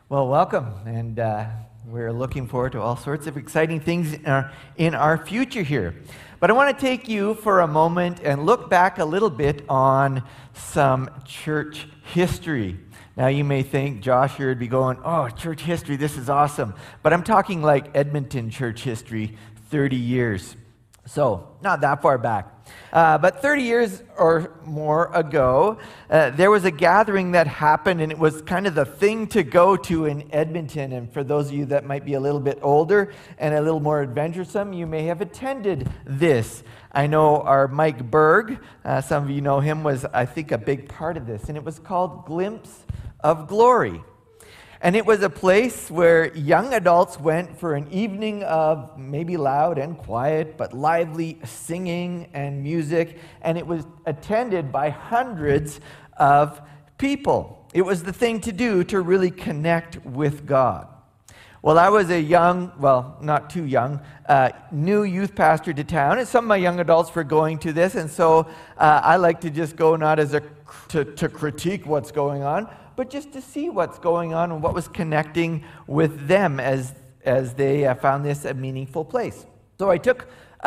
Well, welcome, and we're looking forward to all sorts of exciting things in our future here. But I want to take you for a moment and look back a little bit on some church history. Now, you may think, Josh here would be going, oh, church history, this is awesome. But I'm talking like Edmonton church history, 30 years. So, not that far back. But 30 years or more ago, there was a gathering that happened, and it was kind of the thing to go to in Edmonton. And for those of you that might be a little bit older and a little more adventuresome, you may have attended this. I know our Mike Berg, some of you know him, was, I think, a big part of this. And it was called Glimpse of Glory. And it was a place where young adults went for an evening of maybe loud and quiet, but lively singing and music. And it was attended by hundreds of people. It was the thing to do to really connect with God. Well, I was a young, well, not too young, new youth pastor to town, and some of my young adults were going to this. And so I like to just go not as to critique what's going on, but just to see what's going on and what was connecting with them as they found this a meaningful place. So I took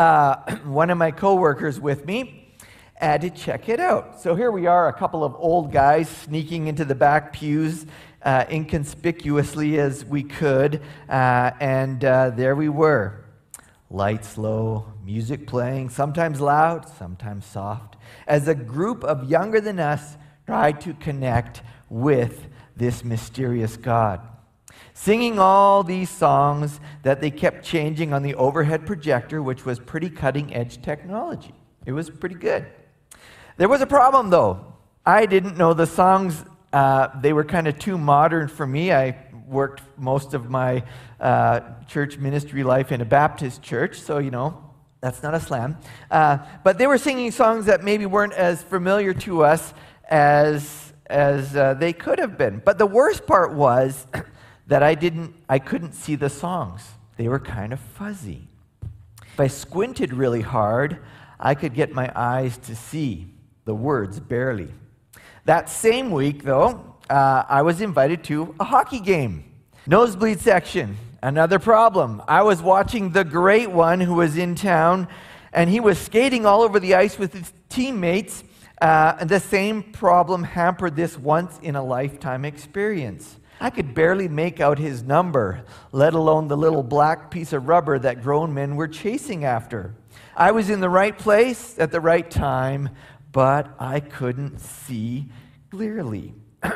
one of my coworkers with me to check it out. So here we are, a couple of old guys sneaking into the back pews inconspicuously as we could, and there we were. Lights low, music playing, sometimes loud, sometimes soft, as a group of younger than us tried to connect with this mysterious God. Singing all these songs that they kept changing on the overhead projector, which was pretty cutting-edge technology. It was pretty good. There was a problem, though. I didn't know the songs. They were kind of too modern for me. I worked most of my church ministry life in a Baptist church, so, that's not a slam. But they were singing songs that maybe weren't as familiar to us as they could have been. But the worst part was that I couldn't see the songs. They were kind of fuzzy. If I squinted really hard, I could get my eyes to see the words barely. That same week, though, I was invited to a hockey game. Nosebleed section, another problem. I was watching the great one who was in town, and he was skating all over the ice with his teammates. And the same problem hampered this once-in-a-lifetime experience. I could barely make out his number, let alone the little black piece of rubber that grown men were chasing after. I was in the right place at the right time, but I couldn't see clearly.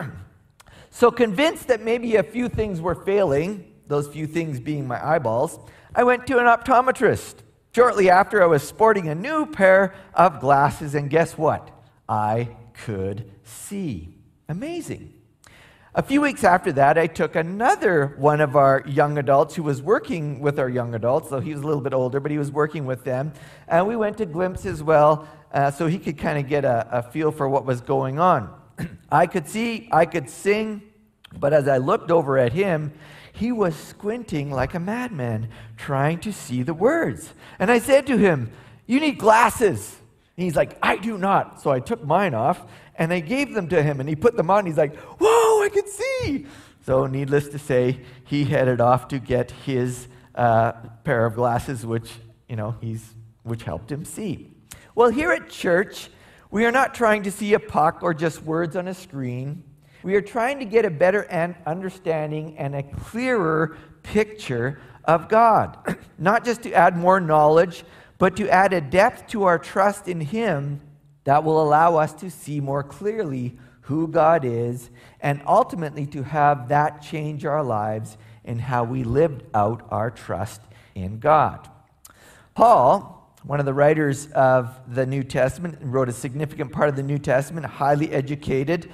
So convinced that maybe a few things were failing, those few things being my eyeballs, I went to an optometrist. Shortly after, I was sporting a new pair of glasses, and guess what? I could see. Amazing. A few weeks after that, I took another one of our young adults who was working with our young adults, so he was a little bit older, but he was working with them, and we went to Glimpse as well, so he could kind of get a feel for what was going on. I could see, I could sing, but as I looked over at him, he was squinting like a madman, trying to see the words. And I said to him, "You need glasses." And he's like, "I do not." So I took mine off, and I gave them to him, and he put them on, and he's like, "Whoa, I can see." So needless to say, he headed off to get his pair of glasses, which helped him see. Well, here at church, we are not trying to see a puck or just words on a screen. We are trying to get a better understanding and a clearer picture of God, not just to add more knowledge, but to add a depth to our trust in Him that will allow us to see more clearly who God is, and ultimately to have that change our lives in how we lived out our trust in God. Paul, one of the writers of the New Testament, wrote a significant part of the New Testament, highly educated.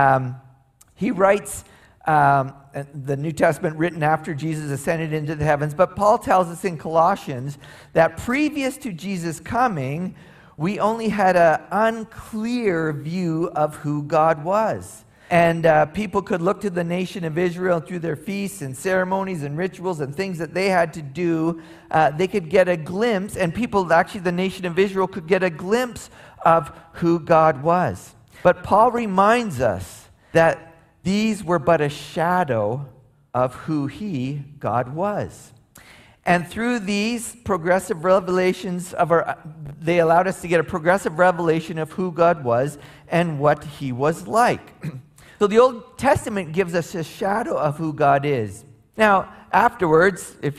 He writes the New Testament written after Jesus ascended into the heavens, but Paul tells us in Colossians that previous to Jesus coming, we only had an unclear view of who God was. And people could look to the nation of Israel through their feasts and ceremonies and rituals and things that they had to do. They could get a glimpse, and the nation of Israel could get a glimpse of who God was. But Paul reminds us that these were but a shadow of who God was. And through these progressive revelations they allowed us to get a progressive revelation of who God was and what he was like. So the Old Testament gives us a shadow of who God is. Now, afterwards, if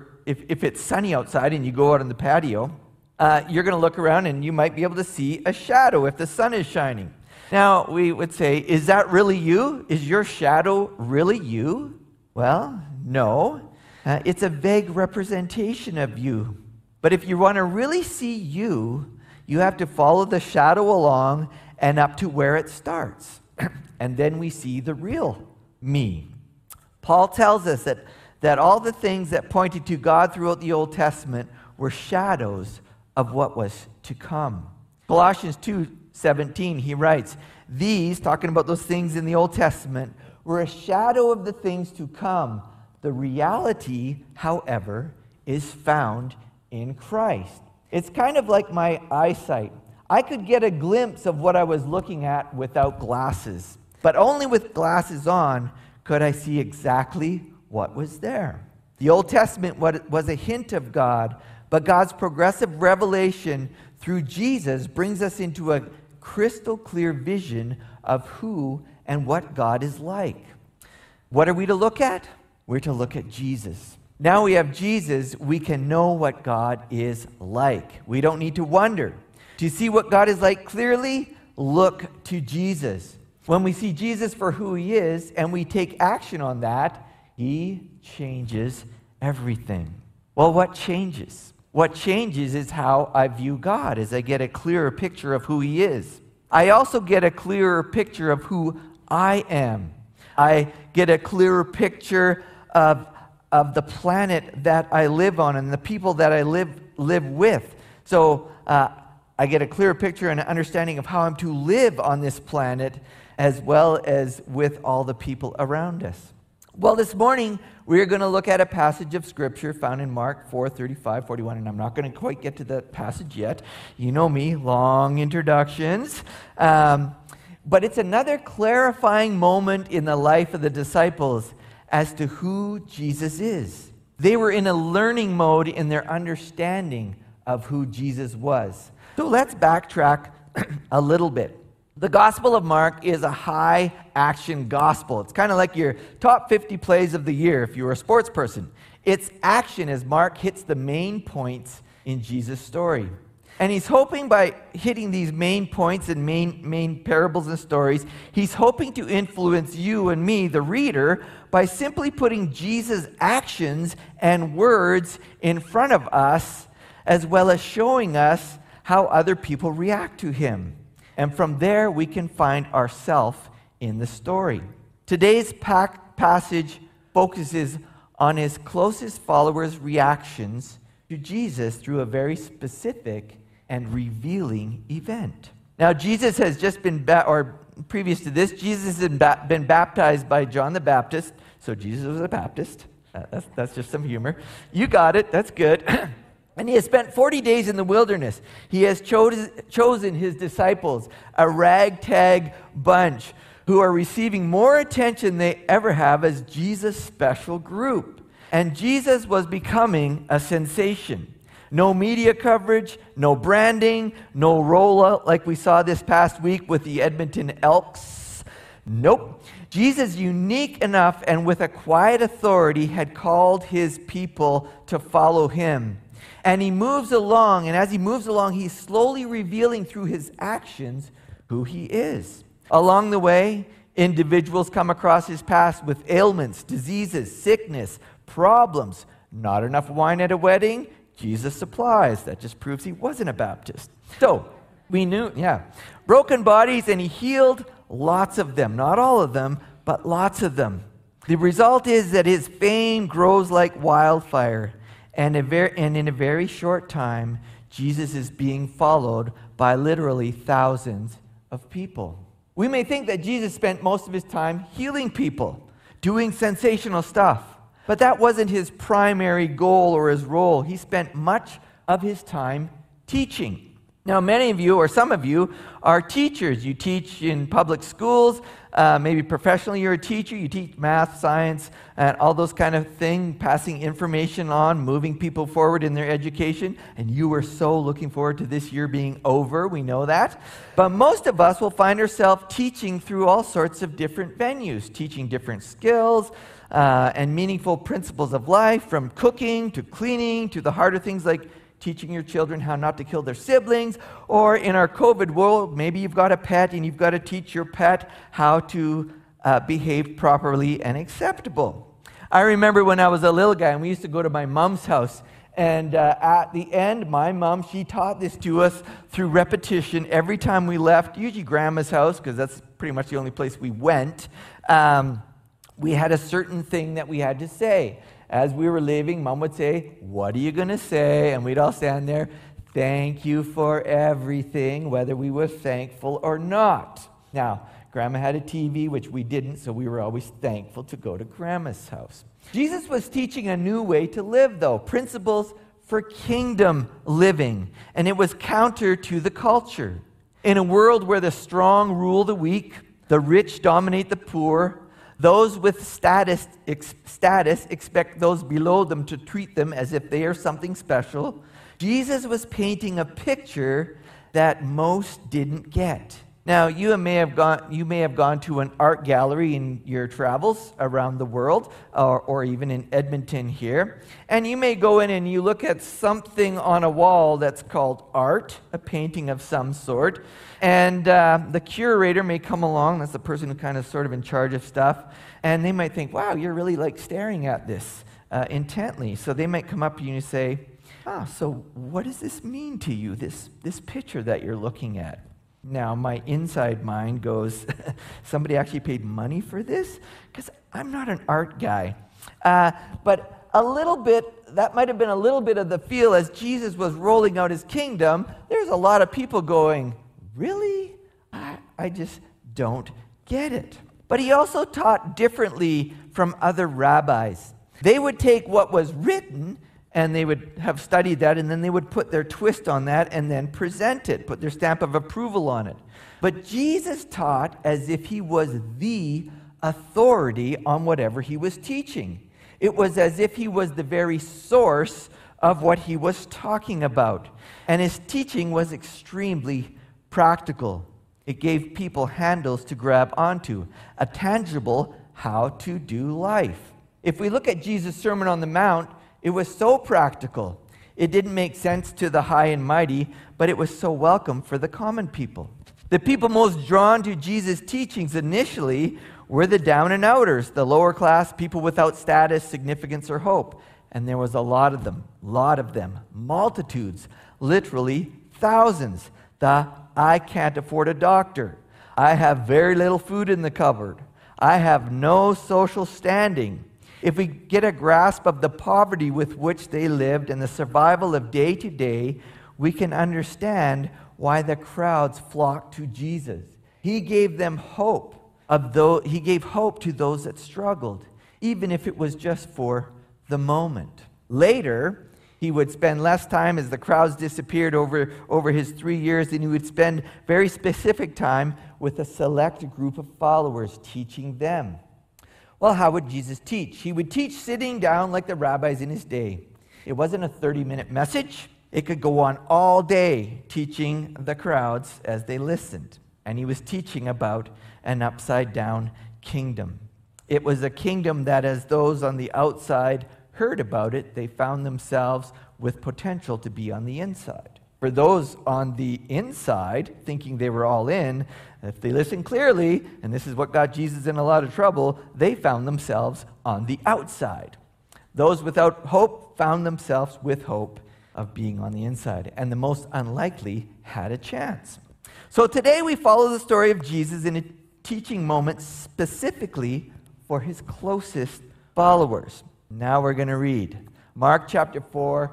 it's sunny outside and you go out on the patio, you're going to look around and you might be able to see a shadow if the sun is shining. Now, we would say, is that really you? Is your shadow really you? Well, no. It's a vague representation of you. But if you want to really see you, you have to follow the shadow along and up to where it starts. And then we see the real me. Paul tells us that all the things that pointed to God throughout the Old Testament were shadows of what was to come. Colossians 2:17, he writes, these, talking about those things in the Old Testament, were a shadow of the things to come. The reality, however, is found in Christ. It's kind of like my eyesight. I could get a glimpse of what I was looking at without glasses, but only with glasses on could I see exactly what was there. The Old Testament was a hint of God, but God's progressive revelation through Jesus brings us into a crystal clear vision of who and what God is like. What are we to look at? We're to look at Jesus. Now we have Jesus, we can know what God is like. We don't need to wonder. To see what God is like clearly, look to Jesus. When we see Jesus for who he is and we take action on that, he changes everything. Well, what changes? What changes is how I view God as I get a clearer picture of who he is. I also get a clearer picture of who I am. I get a clearer picture of the planet that I live on and the people that I live with. So I get a clearer picture and an understanding of how I'm to live on this planet as well as with all the people around us. Well, this morning we're going to look at a passage of Scripture found in Mark 4:35, 41, and I'm not going to quite get to that passage yet. You know me, long introductions. But it's another clarifying moment in the life of the disciples as to who Jesus is. They were in a learning mode in their understanding of who Jesus was. So let's backtrack a little bit. The Gospel of Mark is a high-action gospel. It's kind of like your top 50 plays of the year if you were a sports person. It's action as Mark hits the main points in Jesus' story. And he's hoping by hitting these main points and main parables and stories, he's hoping to influence you and me, the reader, by simply putting Jesus' actions and words in front of us, as well as showing us how other people react to him. And from there, we can find ourselves in the story. Today's passage focuses on his closest followers' reactions to Jesus through a very specific and revealing event. Now, Jesus has just been, previous to this, Jesus had been baptized by John the Baptist. So Jesus was a Baptist. That's just some humor. You got it. That's good. And he has spent 40 days in the wilderness. He has chosen his disciples, a ragtag bunch who are receiving more attention than they ever have as Jesus' special group. And Jesus was becoming a sensation. No media coverage, no branding, no rollout like we saw this past week with the Edmonton Elks. Nope. Jesus, unique enough and with a quiet authority, had called his people to follow him. And he moves along, and as he moves along, he's slowly revealing through his actions who he is. Along the way, individuals come across his path with ailments, diseases, sickness, problems. Not enough wine at a wedding? Jesus supplies. That just proves he wasn't a Baptist. So, we knew, broken bodies, and he healed lots of them. Not all of them, but lots of them. The result is that his fame grows like wildfire. And in a very short time, Jesus is being followed by literally thousands of people. We may think that Jesus spent most of his time healing people, doing sensational stuff. But that wasn't his primary goal or his role. He spent much of his time teaching. Now, many of you, or some of you, are teachers. You teach in public schools, maybe professionally you're a teacher. You teach math, science, and all those kind of things, passing information on, moving people forward in their education. And you are so looking forward to this year being over. We know that. But most of us will find ourselves teaching through all sorts of different venues, teaching different skills and meaningful principles of life, from cooking to cleaning to the harder things like teaching your children how not to kill their siblings, or in our COVID world, maybe you've got a pet and you've got to teach your pet how to behave properly and acceptable. I remember when I was a little guy and we used to go to my mom's house, and at the end, my mom, she taught this to us through repetition every time we left, usually Grandma's house, because that's pretty much the only place we went. We had a certain thing that we had to say. As we were leaving, Mom would say, "What are you going to say?" And we'd all stand there, "Thank you for everything," whether we were thankful or not. Now, Grandma had a TV, which we didn't, so we were always thankful to go to Grandma's house. Jesus was teaching a new way to live, though, principles for kingdom living, and it was counter to the culture. In a world where the strong rule the weak, the rich dominate the poor, those with status expect those below them to treat them as if they are something special. Jesus was painting a picture that most didn't get. Now, you may have gone to an art gallery in your travels around the world, or even in Edmonton here, and you may go in and you look at something on a wall that's called art, a painting of some sort, and the curator may come along, that's the person who kind of sort of in charge of stuff, and they might think, "Wow, you're really like staring at this intently." So they might come up to you and say, "So what does this mean to you, this picture that you're looking at?" Now, my inside mind goes, somebody actually paid money for this? Because I'm not an art guy. But a little bit, that might have been a little bit of the feel as Jesus was rolling out his kingdom. There's a lot of people going, "Really? I just don't get it." But he also taught differently from other rabbis. They would take what was written and they would have studied that, and then they would put their twist on that and then present it, put their stamp of approval on it. But Jesus taught as if he was the authority on whatever he was teaching. It was as if he was the very source of what he was talking about. And his teaching was extremely practical. It gave people handles to grab onto, a tangible how to do life. If we look at Jesus' Sermon on the Mount, it was so practical. It didn't make sense to the high and mighty, but it was so welcome for the common people. The people most drawn to Jesus' teachings initially were the down and outers, the lower class, people without status, significance, or hope. And there was a lot of them, multitudes, literally thousands. The "I can't afford a doctor. I have very little food in the cupboard. I have no social standing." If we get a grasp of the poverty with which they lived and the survival of day to day, we can understand why the crowds flocked to Jesus. He gave them hope. He gave hope to those that struggled, even if it was just for the moment. Later, he would spend less time as the crowds disappeared over his 3 years, and he would spend very specific time with a select group of followers, teaching them. Well, how would Jesus teach? He would teach sitting down like the rabbis in his day. It wasn't a 30-minute message. It could go on all day, teaching the crowds as they listened. And he was teaching about an upside-down kingdom. It was a kingdom that, as those on the outside heard about it, they found themselves with potential to be on the inside. For those on the inside, thinking they were all in, if they listened clearly, and this is what got Jesus in a lot of trouble, they found themselves on the outside. Those without hope found themselves with hope of being on the inside, and the most unlikely had a chance. So today we follow the story of Jesus in a teaching moment specifically for his closest followers. Now we're going to read Mark chapter 4,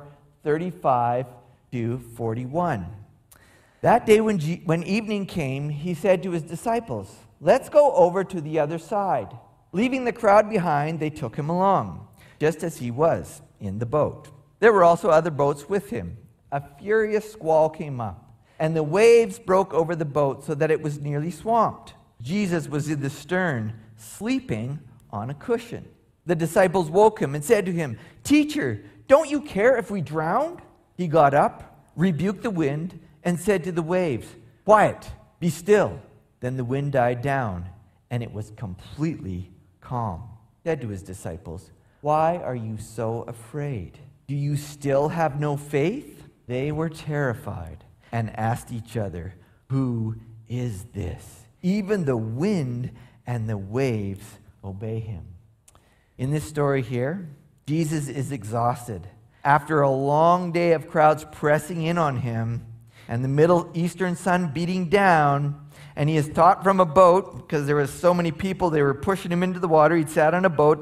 35 to 41. That day when evening came, he said to his disciples, "Let's go over to the other side." Leaving the crowd behind, they took him along, just as he was in the boat. There were also other boats with him. A furious squall came up, and the waves broke over the boat so that it was nearly swamped. Jesus was in the stern, sleeping on a cushion. The disciples woke him and said to him, "Teacher, don't you care if we drown?" He got up, rebuked the wind, and said to the waves, "Quiet, be still." Then the wind died down, and it was completely calm. He said to his disciples, "Why are you so afraid? Do you still have no faith?" They were terrified and asked each other, "Who is this? Even the wind and the waves obey him." In this story here, Jesus is exhausted. After a long day of crowds pressing in on him and the Middle Eastern sun beating down, and he is taught from a boat because there were so many people, they were pushing him into the water. He'd sat on a boat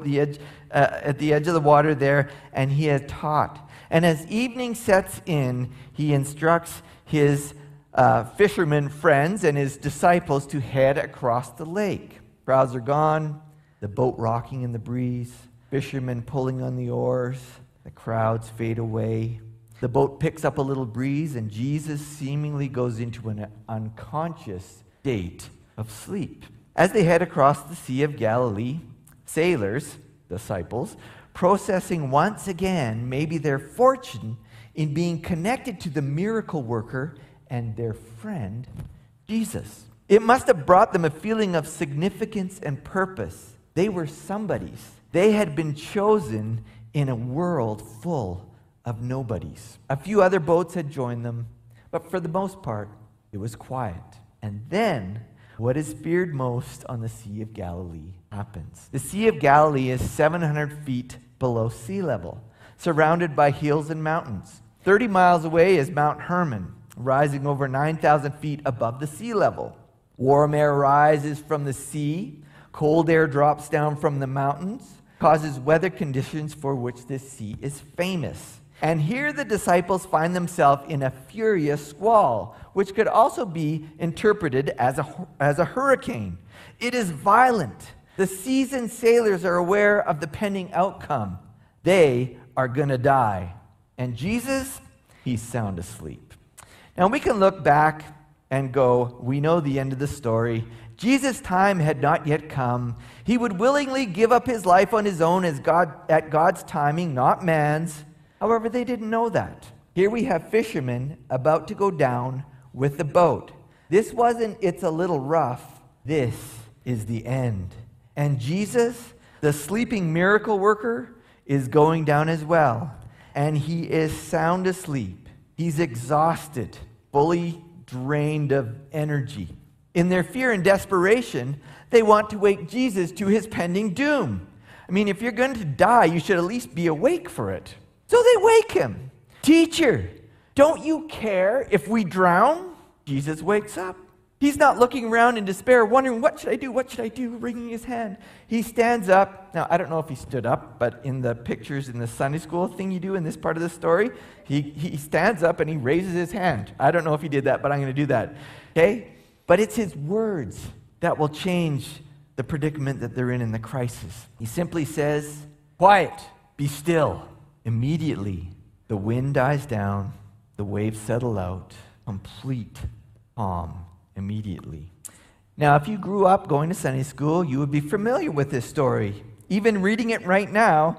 at the edge of the water there, and he had taught. And as evening sets in, he instructs his fishermen friends and his disciples to head across the lake. Crowds are gone, the boat rocking in the breeze, fishermen pulling on the oars, the crowds fade away. The boat picks up a little breeze, and Jesus seemingly goes into an unconscious state of sleep. As they head across the Sea of Galilee, sailors, disciples, processing once again maybe their fortune in being connected to the miracle worker and their friend, Jesus. It must have brought them a feeling of significance and purpose. They were somebodies. They had been chosen in a world full of nobodies. A few other boats had joined them, but for the most part, it was quiet. And then, what is feared most on the Sea of Galilee happens. The Sea of Galilee is 700 feet below sea level, surrounded by hills and mountains. 30 miles away is Mount Hermon, rising over 9,000 feet above the sea level. Warm air rises from the sea, cold air drops down from the mountains, causes weather conditions for which this sea is famous. And here the disciples find themselves in a furious squall, which could also be interpreted as a hurricane. It is violent. The seasoned sailors are aware of the pending outcome. They are going to die. And Jesus, he's sound asleep. Now we can look back and go, we know the end of the story. Jesus' time had not yet come. He would willingly give up his life on his own at God's timing, not man's. However, they didn't know that. Here we have fishermen about to go down with the boat. This wasn't, it's a little rough. This is the end. And Jesus, the sleeping miracle worker, is going down as well. And he is sound asleep. He's exhausted, fully drained of energy. In their fear and desperation, they want to wake Jesus to his pending doom. I mean, if you're going to die, you should at least be awake for it. So they wake him. "Teacher, don't you care if we drown?" Jesus wakes up. He's not looking around in despair, wondering, what should I do, wringing his hand. He stands up. Now, I don't know if he stood up, but in the pictures in the Sunday school thing you do in this part of the story, he stands up and he raises his hand. I don't know if he did that, but I'm going to do that. Okay? But it's his words that will change the predicament that they're in the crisis. He simply says, "Quiet, be still." Immediately, the wind dies down, the waves settle out, complete calm immediately. Now, if you grew up going to Sunday school, you would be familiar with this story. Even reading it right now,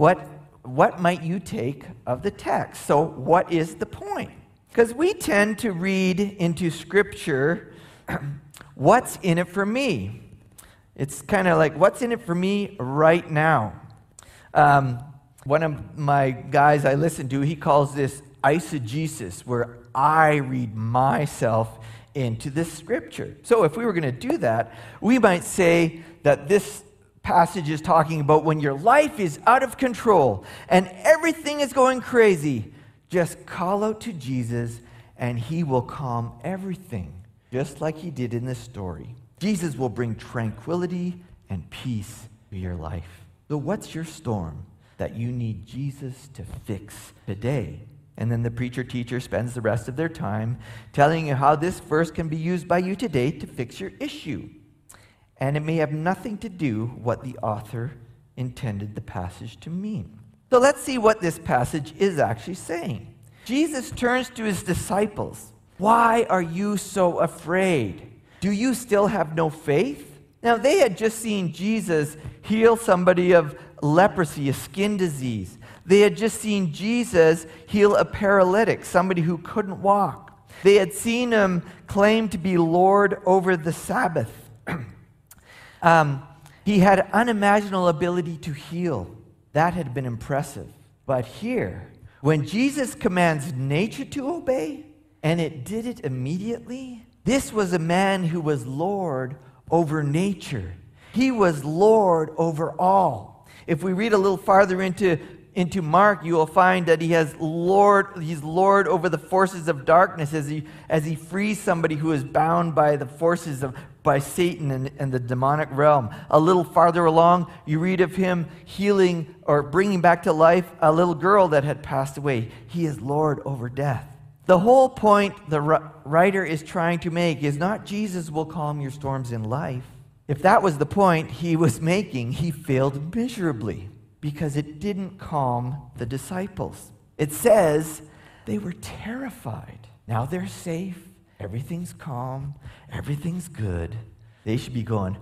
what might you take of the text? So what is the point? Because we tend to read into Scripture, what's in it for me? It's kind of like, what's in it for me right now? One of my guys I listen to, he calls this eisegesis, where I read myself into the Scripture. So if we were going to do that, we might say that this passage is talking about when your life is out of control and everything is going crazy, just call out to Jesus and he will calm everything, just like he did in this story. Jesus will bring tranquility and peace to your life. So what's your storm that you need Jesus to fix today? And then the preacher-teacher spends the rest of their time telling you how this verse can be used by you today to fix your issue. And it may have nothing to do what the author intended the passage to mean. So let's see what this passage is actually saying. Jesus turns to his disciples Why are you so afraid? Do you still have no faith? Now, they had just seen Jesus heal somebody of leprosy, a skin disease. They had just seen Jesus heal a paralytic, somebody who couldn't walk. They had seen him claim to be Lord over the Sabbath. He had unimaginable ability to heal. That had been impressive. But here, when Jesus commands nature to obey, and it did it immediately, this was a man who was Lord over nature. He was Lord over all. If we read a little farther into Mark, you will find that he's Lord over the forces of darkness as he frees somebody who is bound by the forces by Satan and the demonic realm. A little farther along, you read of him healing or bringing back to life a little girl that had passed away. He is Lord over death. The whole point the writer is trying to make is not Jesus will calm your storms in life. If that was the point he was making, he failed miserably because it didn't calm the disciples. It says they were terrified. Now they're safe. Everything's calm. Everything's good. They should be going,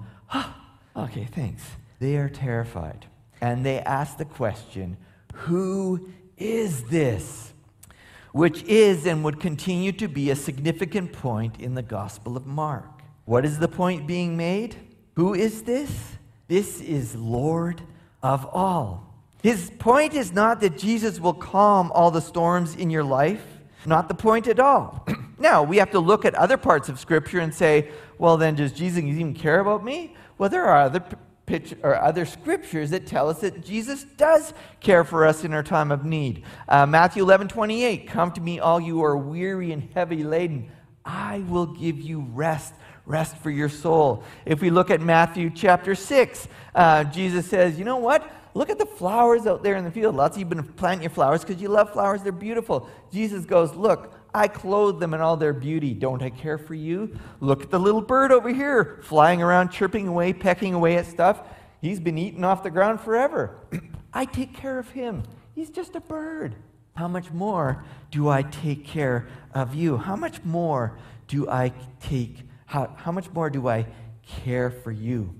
okay, thanks. They are terrified. And they ask the question, who is this? Which is and would continue to be a significant point in the Gospel of Mark. What is the point being made? Who is this? This is Lord of all. His point is not that Jesus will calm all the storms in your life. Not the point at all. Now, we have to look at other parts of Scripture and say, well, then does Jesus even care about me? Well, there are other scriptures that tell us that Jesus does care for us in our time of need. Matthew 11:28, come to me all you who are weary and heavy laden. I will give you rest for your soul. If we look at Matthew chapter 6, Jesus says, you know what? Look at the flowers out there in the field. Lots of you have been planting your flowers because you love flowers. They're beautiful. Jesus goes, look, I clothe them in all their beauty. Don't I care for you? Look at the little bird over here, flying around, chirping away, pecking away at stuff. He's been eating off the ground forever. I take care of him. He's just a bird. How much more do I take care of you? How much more do I care for you?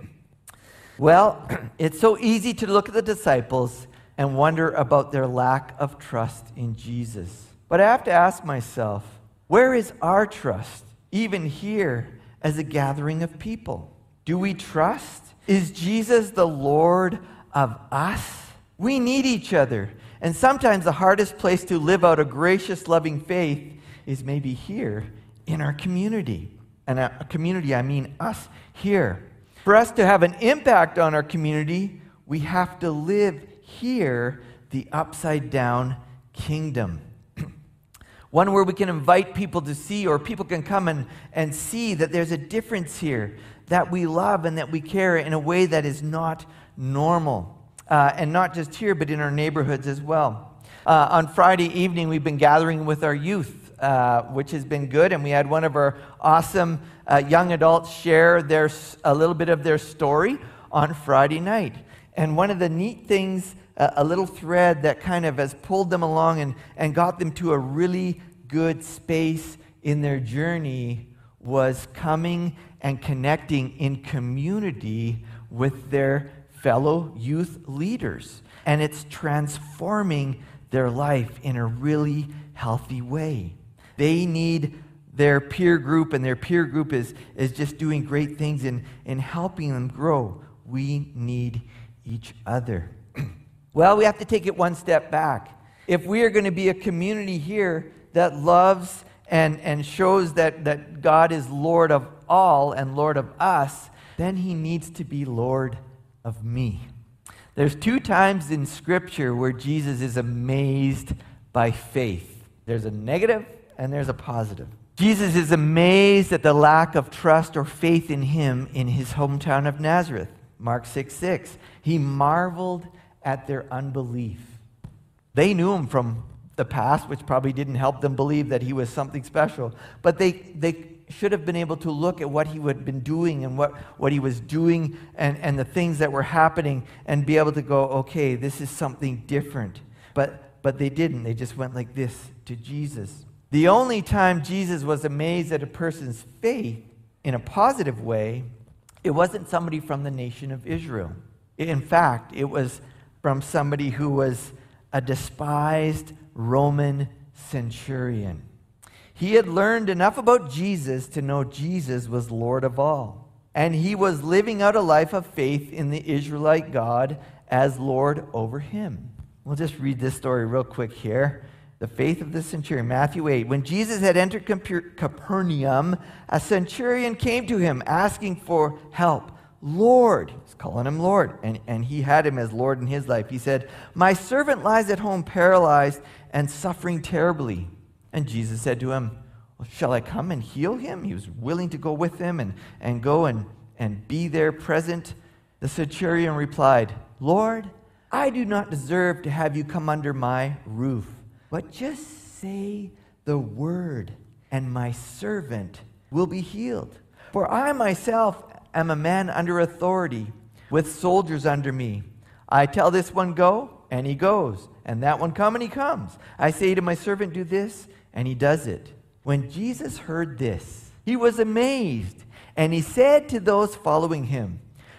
Well, it's so easy to look at the disciples and wonder about their lack of trust in Jesus. But I have to ask myself, where is our trust, even here as a gathering of people? Do we trust? Is Jesus the Lord of us? We need each other. And sometimes the hardest place to live out a gracious, loving faith is maybe here in our community. And a community, I mean us here. For us to have an impact on our community, we have to live here the upside-down kingdom. One where we can invite people to see, or people can come and see that there's a difference here, that we love and that we care in a way that is not normal. And not just here, but in our neighborhoods as well. On Friday evening, we've been gathering with our youth, which has been good, and we had one of our awesome young adults share a little bit of their story on Friday night. And one of the neat things, a little thread that kind of has pulled them along and got them to a really good space in their journey was coming and connecting in community with their fellow youth leaders. And it's transforming their life in a really healthy way. They need their peer group, and their peer group is just doing great things in helping them grow. We need each other. Well, we have to take it one step back. If we are going to be a community here that loves and shows that God is Lord of all and Lord of us, then he needs to be Lord of me. There's 2 times in Scripture where Jesus is amazed by faith. There's a negative and there's a positive. Jesus is amazed at the lack of trust or faith in him in his hometown of Nazareth. Mark 6:6. He marveled at their unbelief. They knew him from the past, which probably didn't help them believe that he was something special. But they should have been able to look at what he had been doing and what he was doing and the things that were happening and be able to go, okay, this is something different. But they didn't. They just went like this to Jesus. The only time Jesus was amazed at a person's faith in a positive way, it wasn't somebody from the nation of Israel. In fact, it was from somebody who was a despised Roman centurion. He had learned enough about Jesus to know Jesus was Lord of all. And he was living out a life of faith in the Israelite God as Lord over him. We'll just read this story real quick here. The faith of the centurion, Matthew 8. When Jesus had entered Capernaum, a centurion came to him asking for help. Lord, he's calling him Lord, and he had him as Lord in his life. He said, my servant lies at home paralyzed and suffering terribly. And Jesus said to him, well, shall I come and heal him? He was willing to go with him and go and be there present. The centurion replied, Lord, I do not deserve to have you come under my roof, but just say the word, and my servant will be healed. For I myself am a man under authority, with soldiers under me. I tell this one, go, and he goes, and that one, come, and he comes. I say to my servant, do this, and he does it. When Jesus heard this, he was amazed, and he said to those following him,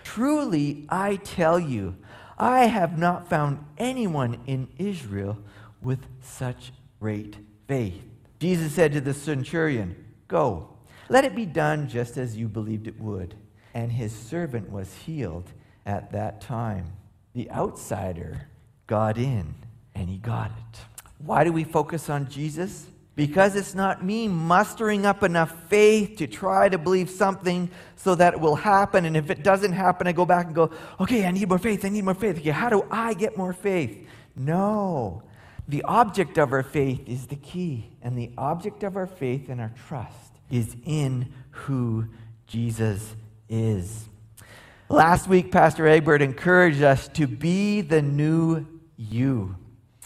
truly, I tell you, I have not found anyone in Israel with such great faith. Jesus said to the centurion, go, let it be done just as you believed it would. And his servant was healed at that time. The outsider got in, and he got it. Why do we focus on Jesus? Because it's not me mustering up enough faith to try to believe something so that it will happen. And if it doesn't happen, I go back and go, okay, I need more faith. Okay, how do I get more faith? No. The object of our faith is the key. And the object of our faith and our trust is in who Jesus is. Last week, Pastor Egbert encouraged us to be the new you.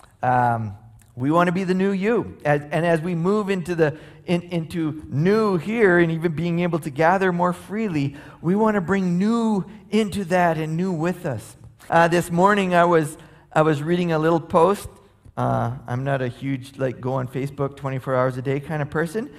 We want to be the new you. And as we move into into new here and even being able to gather more freely, we want to bring new into that and new with us. This morning I was reading a little post. I'm not a huge go on Facebook 24 hours a day kind of person,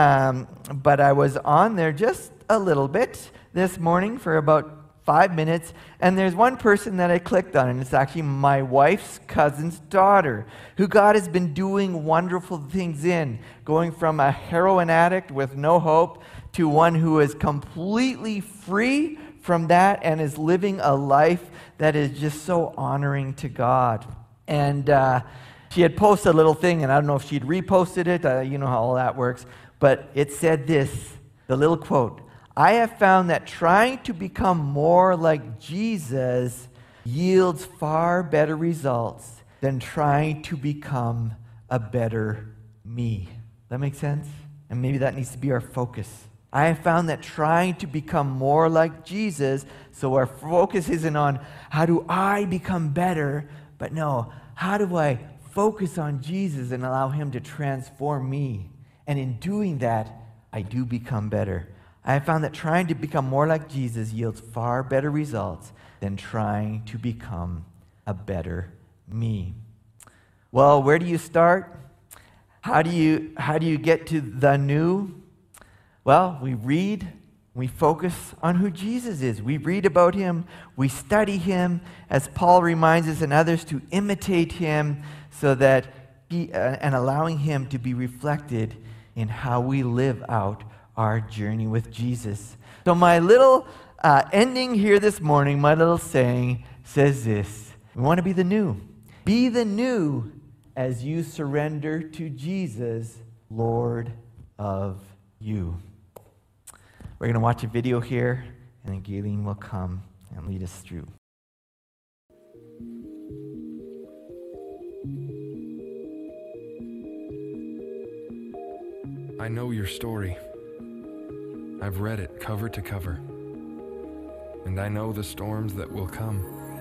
but I was on there just a little bit this morning for about 5 minutes, and there's one person that I clicked on, and it's actually my wife's cousin's daughter, who God has been doing wonderful things in, going from a heroin addict with no hope to one who is completely free from that and is living a life that is just so honoring to God. And she had posted a little thing, and I don't know if she'd reposted it, you know how all that works, but it said this, the little quote, I have found that trying to become more like Jesus yields far better results than trying to become a better me. That makes sense? And maybe that needs to be our focus. I have found that trying to become more like Jesus, so our focus isn't on how do I become better, but no, how do I focus on Jesus and allow him to transform me? And in doing that, I do become better. I have found that trying to become more like Jesus yields far better results than trying to become a better me. Well, where do you start? How do you get to the new? Well, we read, we focus on who Jesus is. We read about him, we study him, as Paul reminds us and others to imitate him so that and allowing him to be reflected in how we live out our journey with Jesus. So my little ending here this morning, my little saying says this. We want to be the new. Be the new as you surrender to Jesus, Lord of you. We're going to watch a video here, and then Gayleen will come and lead us through. I know your story. I've read it cover to cover, and I know the storms that will come.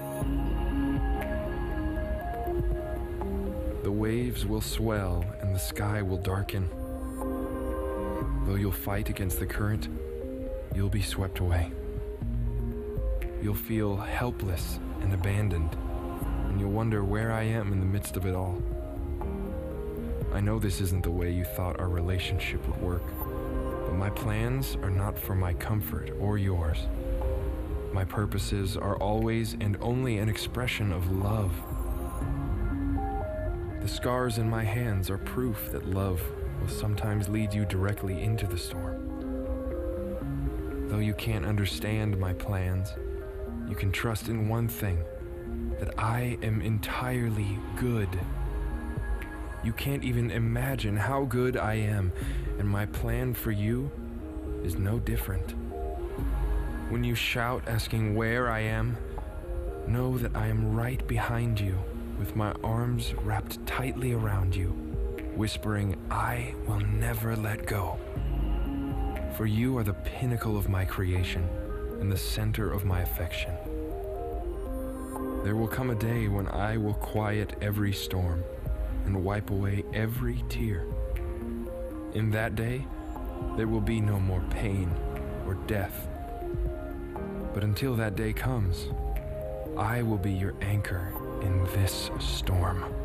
The waves will swell and the sky will darken. Though you'll fight against the current, you'll be swept away. You'll feel helpless and abandoned, and you'll wonder where I am in the midst of it all. I know this isn't the way you thought our relationship would work, but my plans are not for my comfort or yours. My purposes are always and only an expression of love. The scars in my hands are proof that love will sometimes lead you directly into the storm. Though you can't understand my plans, you can trust in one thing, that I am entirely good. You can't even imagine how good I am, and my plan for you is no different. When you shout asking where I am, know that I am right behind you, with my arms wrapped tightly around you, whispering, I will never let go. For you are the pinnacle of my creation and the center of my affection. There will come a day when I will quiet every storm and wipe away every tear. In that day, there will be no more pain or death. But until that day comes, I will be your anchor in this storm.